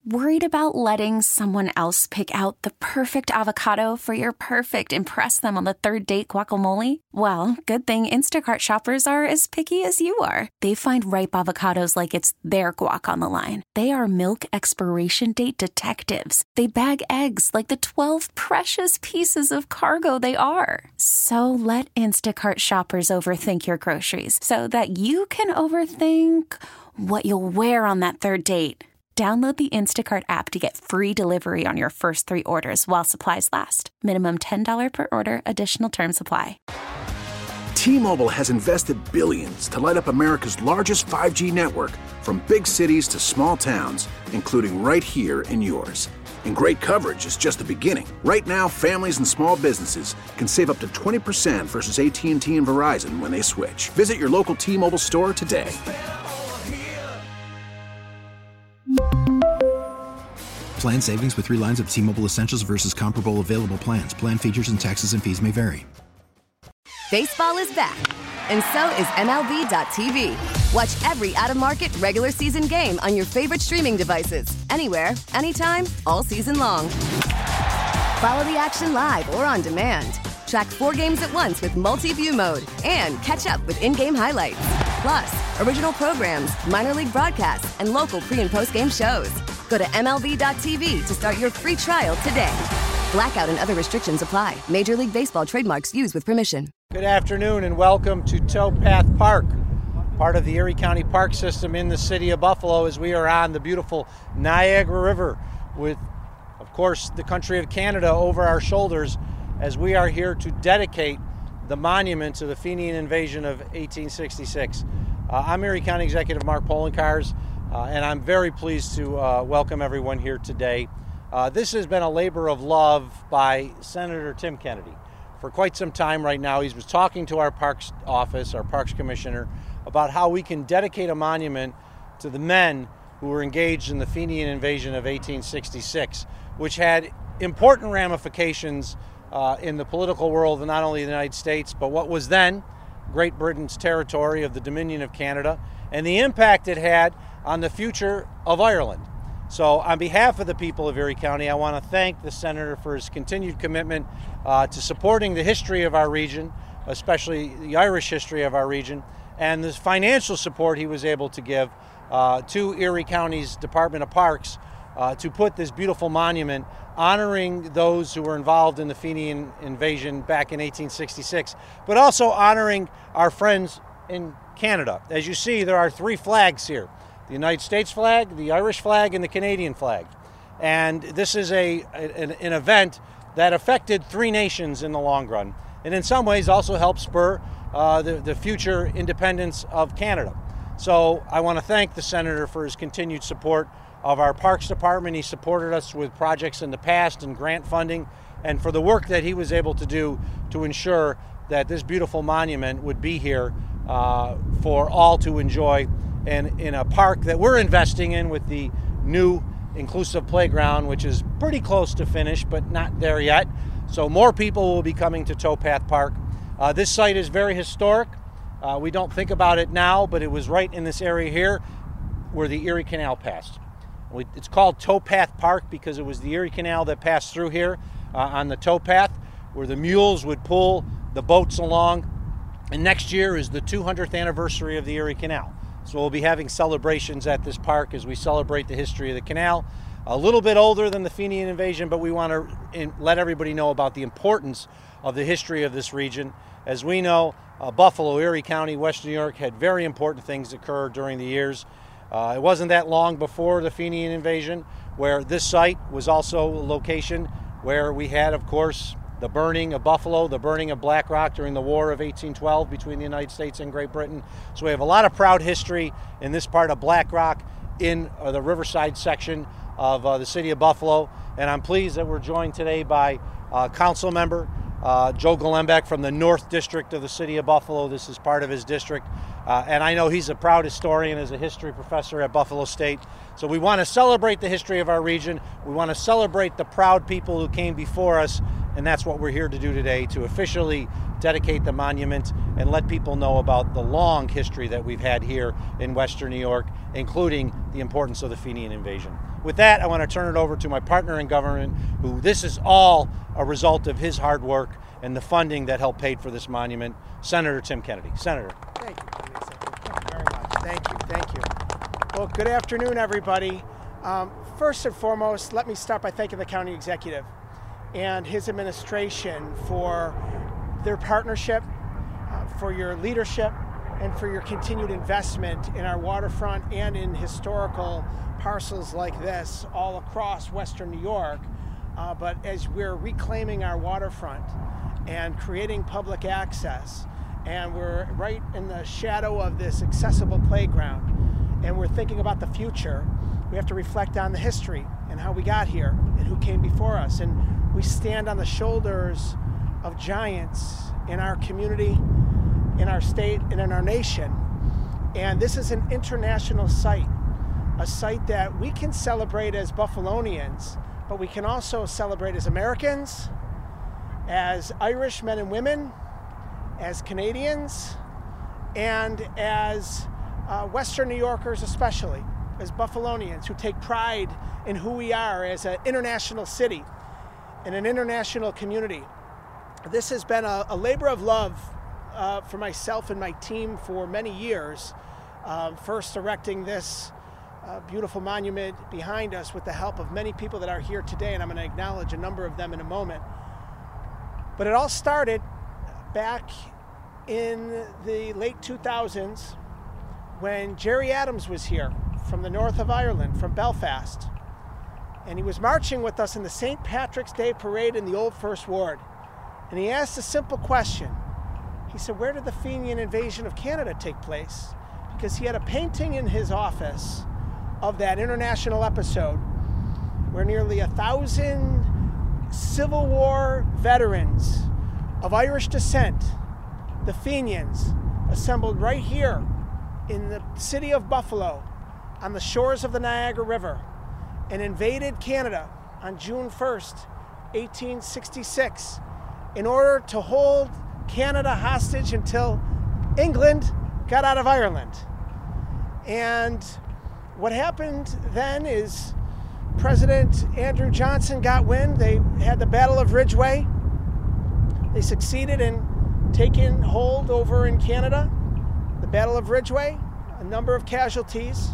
Worried about letting someone else pick out the perfect avocado for your perfect impress them on the third date guacamole? Well, good thing Instacart shoppers are as picky as you are. They find ripe avocados like it's their guac on the line. They are milk expiration date detectives. They bag eggs like the 12 precious pieces of cargo they are. So let Instacart shoppers overthink your groceries so that you can overthink what you'll wear on that third date. Download the Instacart app to get free delivery on your first 3 orders while supplies last. Minimum $10 per order. Additional terms apply. T-Mobile has invested billions to light up America's largest 5G network, from big cities to small towns, including right here in yours. And great coverage is just the beginning. Right now, families and small businesses can save up to 20% versus AT&T and Verizon when they switch. Visit your local T-Mobile store today. Plan savings with 3 lines of T-Mobile Essentials versus comparable available plans. Plan features and taxes and fees may vary. Baseball is back, and so is MLB.tv. Watch every out-of-market regular season game on your favorite streaming devices, anywhere, anytime, all season long. Follow the action live or on demand. Track 4 games at once with multi-view mode and catch up with in-game highlights. Plus, original programs, minor league broadcasts, and local pre- and post-game shows. Go to MLB.tv to start your free trial today. Blackout and other restrictions apply. Major League Baseball trademarks used with permission. Good afternoon and welcome to Towpath Park, part of the Erie County Park System in the city of Buffalo, as we are on the beautiful Niagara River with, of course, the country of Canada over our shoulders, as we are here to dedicate the monument to the Fenian invasion of 1866. I'm Erie County Executive Mark Poloncarz, and I'm very pleased to welcome everyone here today. This has been a labor of love by Senator Tim Kennedy for quite some time right now. He's been talking to our Parks Office, our Parks Commissioner, about how we can dedicate a monument to the men who were engaged in the Fenian invasion of 1866, which had important ramifications in the political world of not only the United States, but what was then Great Britain's territory of the Dominion of Canada, and the impact it had on the future of Ireland. So on behalf of the people of Erie County, I want to thank the Senator for his continued commitment to supporting the history of our region, especially the Irish history of our region, and the financial support he was able to give to Erie County's Department of Parks to put this beautiful monument honoring those who were involved in the Fenian invasion back in 1866, but also honoring our friends in Canada. As you see, there are 3 flags here: the United States flag, the Irish flag, and the Canadian flag. And this is an event that affected 3 nations in the long run, and in some ways also helped spur the future independence of Canada. So I want to thank the Senator for his continued support of our Parks Department. He supported us with projects in the past and grant funding, and for the work that he was able to do to ensure that this beautiful monument would be here for all to enjoy, and in a park that we're investing in with the new inclusive playground, which is pretty close to finish, but not there yet. So more people will be coming to Towpath Park. This site is very historic. We don't think about it now, but it was right in this area here where the Erie Canal passed. It's called Towpath Park because it was the Erie Canal that passed through here on the towpath, where the mules would pull the boats along. And next year is the 200th anniversary of the Erie Canal. So we'll be having celebrations at this park as we celebrate the history of the canal. A little bit older than the Fenian invasion, but we want to let everybody know about the importance of the history of this region. As we know, Buffalo, Erie County, Western New York had very important things occur during the years. It wasn't that long before the Fenian invasion where this site was also a location where we had, of course, the burning of Buffalo, the burning of Black Rock during the War of 1812 between the United States and Great Britain. So we have a lot of proud history in this part of Black Rock in the Riverside section of the city of Buffalo. And I'm pleased that we're joined today by Council Member Joe Golombek from the North District of the city of Buffalo. This is part of his district. And I know he's a proud historian as a history professor at Buffalo State. So we want to celebrate the history of our region. We want to celebrate the proud people who came before us. And that's what we're here to do today, to officially dedicate the monument and let people know about the long history that we've had here in Western New York, including the importance of the Fenian invasion. With that, I want to turn it over to my partner in government, who this is all a result of his hard work and the funding that helped pay for this monument, Senator Tim Kennedy. Senator. Thank you, thank you very much. Thank you. Well, good afternoon, everybody. First and foremost, let me start by thanking the county executive and his administration for their partnership, for your leadership, and for your continued investment in our waterfront and in historical parcels like this all across Western New York. But as we're reclaiming our waterfront and creating public access, and we're right in the shadow of this accessible playground, and we're thinking about the future, we have to reflect on the history and how we got here and who came before us. And we stand on the shoulders of giants in our community, in our state, and in our nation. And this is an international site, a site that we can celebrate as Buffalonians, but we can also celebrate as Americans, as Irish men and women, as Canadians, and as Western New Yorkers especially, as Buffalonians who take pride in who we are as an international city and an international community. This has been a labor of love for myself and my team for many years, first erecting this beautiful monument behind us with the help of many people that are here today, and I'm going to acknowledge a number of them in a moment. But it all started back in the late 2000s when Gerry Adams was here from the north of Ireland, from Belfast. And he was marching with us in the St. Patrick's Day Parade in the Old First Ward. And he asked a simple question. He said, where did the Fenian invasion of Canada take place? Because he had a painting in his office of that international episode where nearly 1,000 Civil War veterans of Irish descent, the Fenians, assembled right here in the city of Buffalo on the shores of the Niagara River and invaded Canada on June 1st, 1866, in order to hold Canada hostage until England got out of Ireland. And what happened then is President Andrew Johnson got wind. They had the Battle of Ridgeway. They succeeded in taking hold over in Canada. The Battle of Ridgeway, a number of casualties.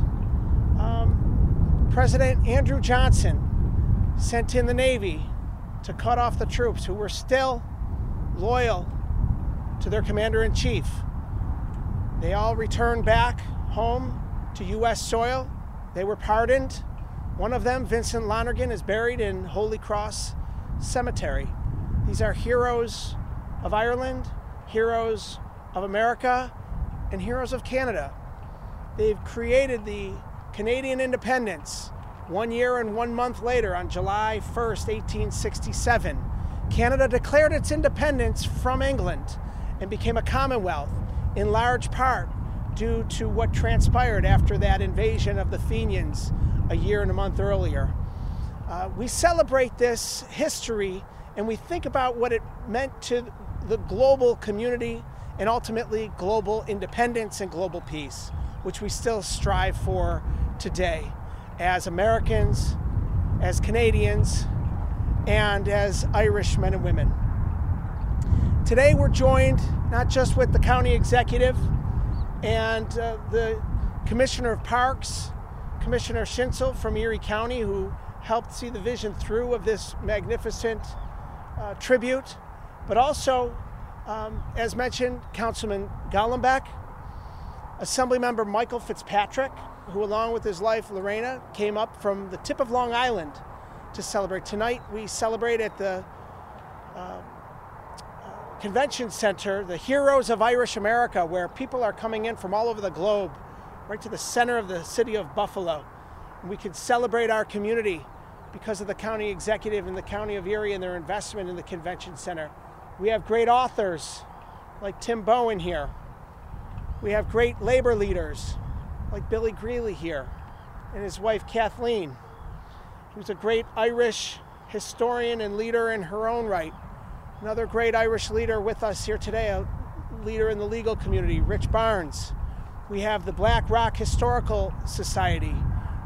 President Andrew Johnson sent in the Navy to cut off the troops who were still loyal to their commander-in-chief. They all returned back home to U.S. soil. They were pardoned. One of them, Vincent Lonergan, is buried in Holy Cross Cemetery. These are heroes of Ireland, heroes of America, and heroes of Canada. They've created the Canadian independence 1 year and 1 month later on July 1st, 1867. Canada declared its independence from England and became a commonwealth, in large part due to what transpired after that invasion of the Fenians a year and a month earlier. We celebrate this history and we think about what it meant to the global community and ultimately global independence and global peace, which we still strive for today as Americans, as Canadians, and as Irish men and women. Today we're joined not just with the county executive and the Commissioner of Parks, Commissioner Schinzel from Erie County, who helped see the vision through of this magnificent tribute, but also, as mentioned, Councilman Golombek, Assemblymember Michael Fitzpatrick, who along with his wife Lorena came up from the tip of Long Island to celebrate. Tonight we celebrate at the Convention Center, the Heroes of Irish America, where people are coming in from all over the globe, right to the center of the city of Buffalo. And we can celebrate our community because of the county executive and the county of Erie and their investment in the Convention Center. We have great authors like Tim Bowen here. We have great labor leaders like Billy Greeley here and his wife Kathleen, who's a great Irish historian and leader in her own right. Another great Irish leader with us here today, a leader in the legal community, Rich Barnes. We have the Black Rock Historical Society,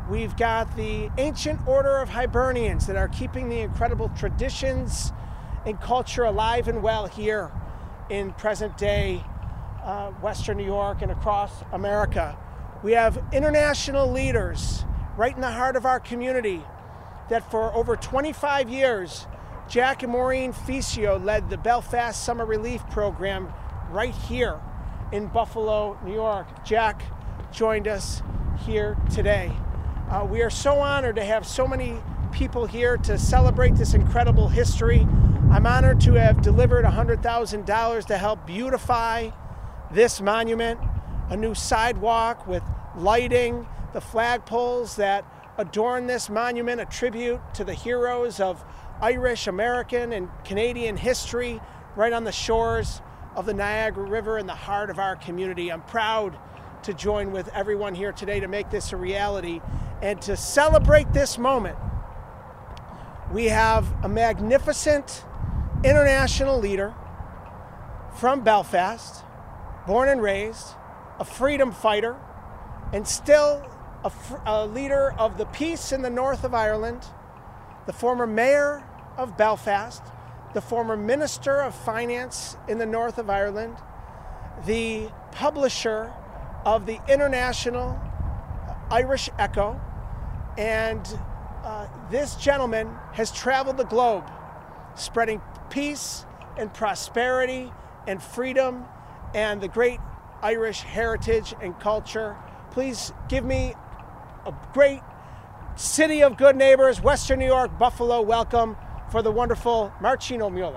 We've got the ancient order of Hibernians that are keeping the incredible traditions and culture alive and well here in present day Western New York and across America. We have international leaders right in the heart of our community that for over 25 years, Jack and Maureen Ficio led the Belfast Summer Relief Program right here in Buffalo, New York. Jack joined us here today. We are so honored to have so many people here to celebrate this incredible history. I'm honored to have delivered $100,000 to help beautify this monument, a new sidewalk with lighting, the flagpoles that adorn this monument, a tribute to the heroes of Irish, American, and Canadian history right on the shores of the Niagara River in the heart of our community. I'm proud to join with everyone here today to make this a reality. And to celebrate this moment, we have a magnificent international leader from Belfast, born and raised, a freedom fighter, and still a leader of the peace in the north of Ireland, the former mayor of Belfast, the former Minister of Finance in the north of Ireland, the publisher of the International Irish Echo, and this gentleman has traveled the globe spreading peace and prosperity and freedom and the great Irish heritage and culture. Please give me a great city of good neighbors, Western New York, Buffalo welcome for the wonderful Marcino Mueller.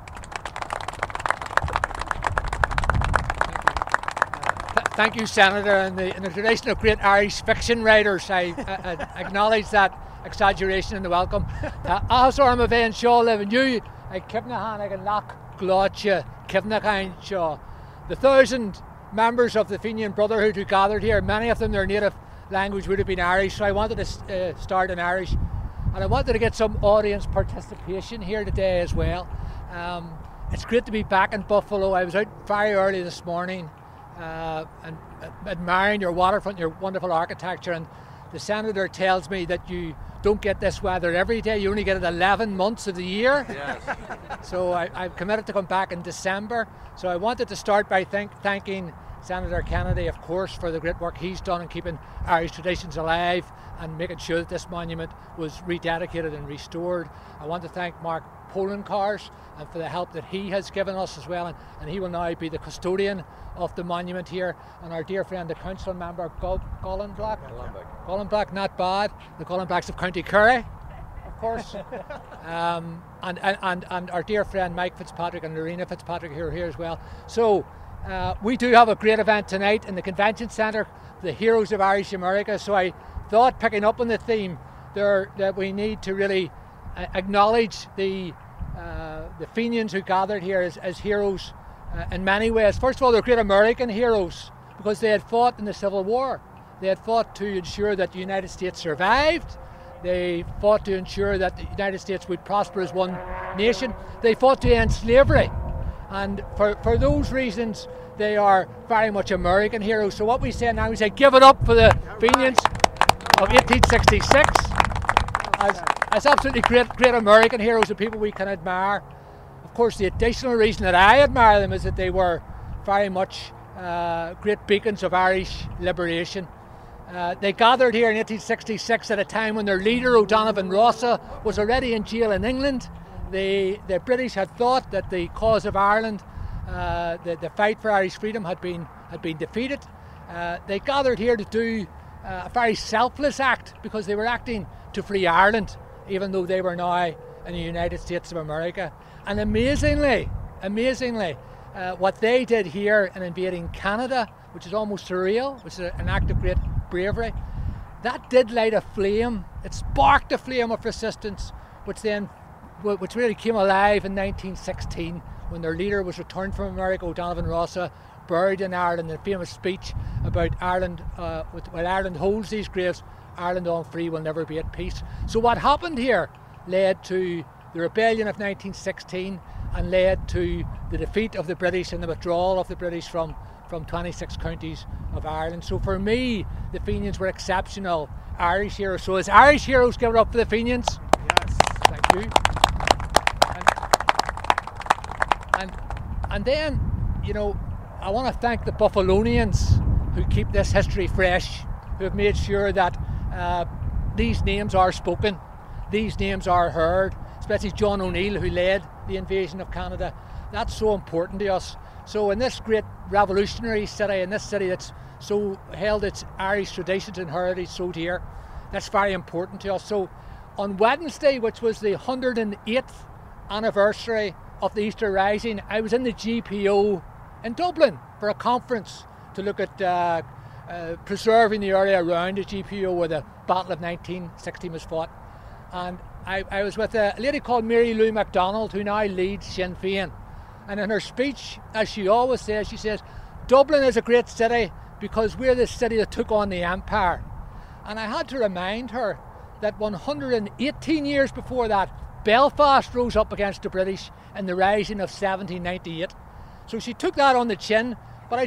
Thank you, Senator. In the tradition of great Irish fiction writers, I acknowledge that exaggeration in the welcome. As orm of Van Shaw live in you, I Kivnahan, I can knock Glotcha, Kivnahan Shaw. The 1,000 members of the Fenian Brotherhood who gathered here, many of them their native language would have been Irish, so I wanted to start in Irish. And I wanted to get some audience participation here today as well. It's great to be back in Buffalo. I was out very early this morning and admiring your waterfront, your wonderful architecture, and the Senator tells me that you don't get this weather every day. You only get it 11 months of the year. Yes. So I've committed to come back in December. So I wanted to start by thanking Senator Kennedy, of course, for the great work he's done in keeping Irish traditions alive and making sure that this monument was rededicated and restored. I want to thank Mark Polencars and for the help that he has given us as well, and he will now be the custodian of the monument here. And our dear friend, the council member, Colin Black, not bad, the Colin Blacks of County Kerry, of course, and our dear friend Mike Fitzpatrick and Lorena Fitzpatrick who are here as well. So we do have a great event tonight in the Convention Centre, the Heroes of Irish America. So I thought, picking up on the theme there, that we need to really acknowledge the Fenians who gathered here as heroes in many ways. First of all, they're great American heroes because they had fought in the Civil War. They had fought to ensure that the United States survived. They fought to ensure that the United States would prosper as one nation. They fought to end slavery. And for those reasons, they are very much American heroes. So what we say now, we say give it up for the Fenians of 1866 as absolutely great American heroes and people we can admire. Of course, the additional reason that I admire them is that they were very much great beacons of Irish liberation. They gathered here in 1866 at a time when their leader, O'Donovan Rossa, was already in jail in England. The British had thought that the cause of Ireland, the fight for Irish freedom, had been defeated. They gathered here to do a very selfless act because they were acting to free Ireland, even though they were now in the United States of America. And amazingly, what they did here in invading Canada, which is almost surreal, which is an act of great bravery, that did light a flame. It sparked a flame of resistance, which really came alive in 1916 when their leader was returned from America, O'Donovan Rossa, buried in Ireland in a famous speech about Ireland, while Ireland holds these graves, Ireland on free will never be at peace. So what happened here led to the rebellion of 1916 and led to the defeat of the British and the withdrawal of the British from 26 counties of Ireland. So for me, the Fenians were exceptional Irish heroes. So as Irish heroes, give it up for the Fenians. Yes. Thank you. And then, you know, I want to thank the Buffalonians who keep this history fresh, who have made sure that these names are spoken, these names are heard, especially John O'Neill, who led the invasion of Canada. That's so important to us. So in this great revolutionary city, in this city that's so held its Irish traditions and heritage so dear, that's very important to us. So on Wednesday, which was the 108th anniversary of the Easter Rising, I was in the GPO in Dublin for a conference to look at preserving the area around the GPO where the Battle of 1916 was fought. And I was with a lady called Mary Lou MacDonald, who now leads Sinn Féin. And in her speech, as she always says, she says, Dublin is a great city because we're the city that took on the empire. And I had to remind her that 118 years before that, Belfast rose up against the British in the Rising of 1798. So she took that on the chin. But I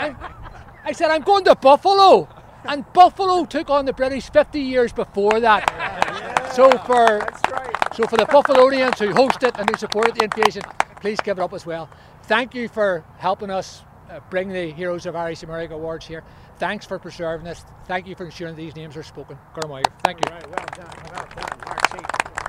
said, I'm going to Buffalo. And Buffalo took on the British 50 years before that. Yeah, so for the Buffalonians who hosted and who supported the invasion, please give it up as well. Thank you for helping us bring the Heroes of Irish America Awards here. Thanks for preserving this. Thank you for ensuring these names are spoken. Thank you. All right, well done, Marcin.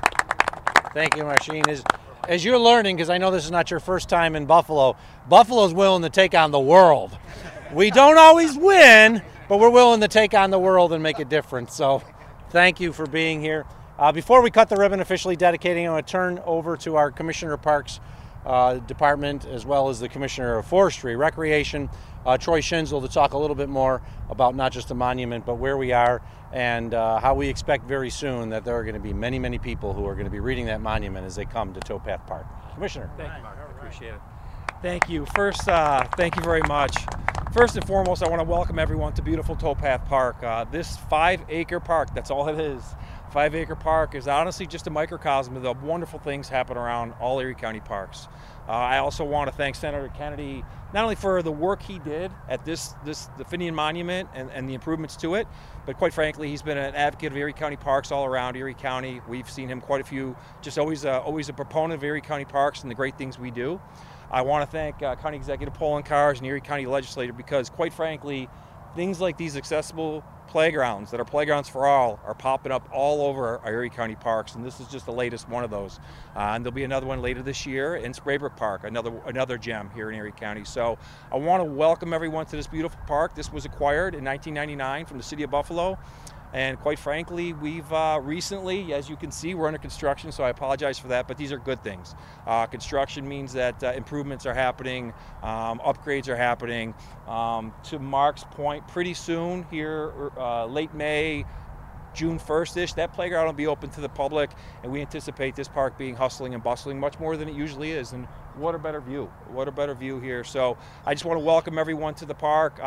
Thank you, Marcin. As you're learning, because I know this is not your first time in Buffalo, Buffalo's willing to take on the world. We don't always win, but we're willing to take on the world and make a difference. So thank you for being here. Before we cut the ribbon officially dedicating, I'm going to turn over to our Commissioner of Parks Department, as well as the Commissioner of Forestry, Recreation, Troy Schinzel, to talk a little bit more about not just the monument, but where we are and how we expect very soon that there are going to be many, many people who are going to be reading that monument as they come to Towpath Park. Commissioner. Thank you, Mark. Appreciate it. Thank you. First, thank you very much. First and foremost, I want to welcome everyone to beautiful Towpath Park. This 5-acre park, that's all it is. 5-acre park is honestly just a microcosm of the wonderful things happen around all Erie County parks. I also want to thank Senator Kennedy not only for the work he did at the Fenian Monument and the improvements to it, but quite frankly, he's been an advocate of Erie County parks all around Erie County. We've seen him quite a few, just always a proponent of Erie County parks and the great things we do. I want to thank County Executive Poloncarz and Erie County Legislator because, quite frankly, things like these accessible playgrounds that are playgrounds for all are popping up all over our Erie County parks, and this is just the latest one of those. And there'll be another one later this year in Spraybrook Park, another gem here in Erie County. So I want to welcome everyone to this beautiful park. This was acquired in 1999 from the City of Buffalo. And quite frankly, we've recently, as you can see, we're under construction, so I apologize for that, but these are good things. Construction means that improvements are happening, upgrades are happening. To Mark's point, pretty soon here, late May, June 1st-ish, that playground will be open to the public, and we anticipate this park being hustling and bustling much more than it usually is. And what a better view. What a better view here. So I just want to welcome everyone to the park,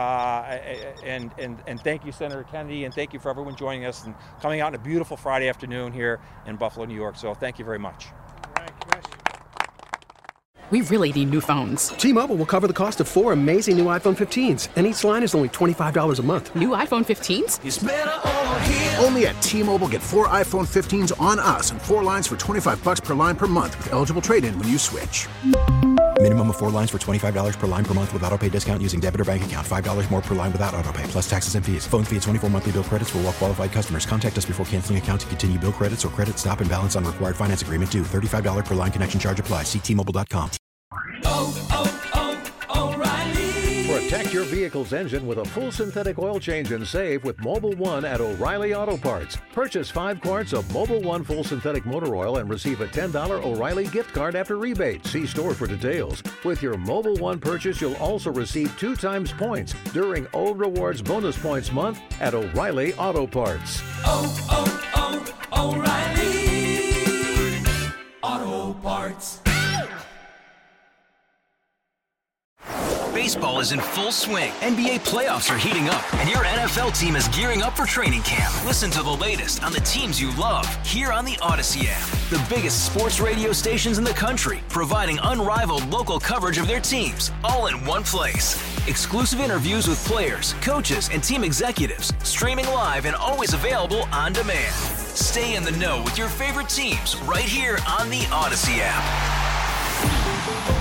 and thank you, Senator Kennedy, and thank you for everyone joining us and coming out on a beautiful Friday afternoon here in Buffalo, New York. So thank you very much. We really need new phones. T-Mobile will cover the cost of 4 amazing new iPhone 15s, and each line is only $25 a month. New iPhone 15s? It's better over here. Only at T-Mobile, get 4 iPhone 15s on us and 4 lines for $25 per line per month with eligible trade-in when you switch. Minimum of 4 lines for $25 per line per month with autopay discount using debit or bank account. $5 more per line without autopay, plus taxes and fees. Phone fee at 24 monthly bill credits for well-qualified customers. Contact us before canceling account to continue bill credits or credit stop and balance on required finance agreement due. $35 per line connection charge applies. See T-Mobile.com. O'Reilly. Protect your vehicle's engine with a full synthetic oil change and save with Mobil 1 at O'Reilly Auto Parts. Purchase 5 quarts of Mobil 1 full synthetic motor oil and receive a $10 O'Reilly gift card after rebate. See store for details. With your Mobil 1 purchase, you'll also receive 2 times points during O Rewards Bonus Points Month at O'Reilly Auto Parts. O'Reilly Auto Parts. Baseball is in full swing. NBA playoffs are heating up, and your NFL team is gearing up for training camp. Listen to the latest on the teams you love here on the Odyssey app. The biggest sports radio stations in the country, providing unrivaled local coverage of their teams, all in one place. Exclusive interviews with players, coaches, and team executives, streaming live and always available on demand. Stay in the know with your favorite teams right here on the Odyssey app.